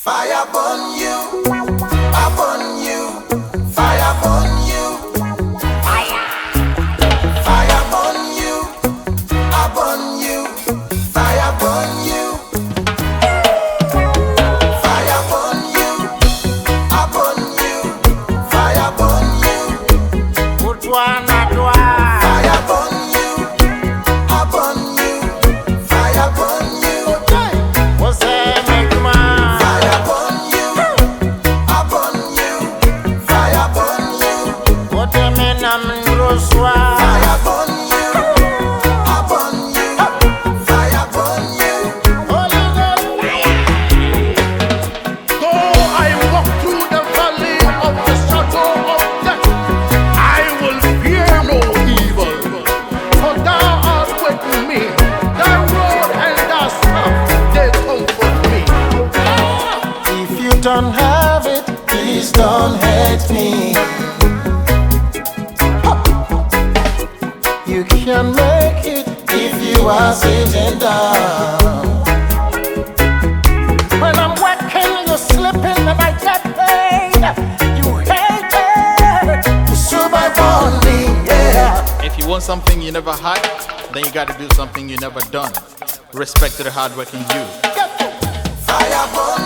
Fire burn you, I burn you, fire burn you, fire. Fire burn you, I burn you, fire burn you. Fire burn you, I burn you, fire burn you. Put one at one. Fire burn you, I burn you, fire burn you. What's that, make man? Fire burn you, I burn you, fire burn you. What them in a grosswa? Fire burn you, I burn you, fire burn you. Holy Ghost fire. Though I walk through the valley of the shadow of death, I will fear no evil. For thou art with me. Thy rod and thy staff, they comfort me. If you don't have it, please don't hate me. You can make it if you are sitting down. When I'm working, you're slipping, and I get paid. You hate it. Super me, yeah. If you want something you never had, then you gotta do something you never done. Respect to the hardworking you. Fire burn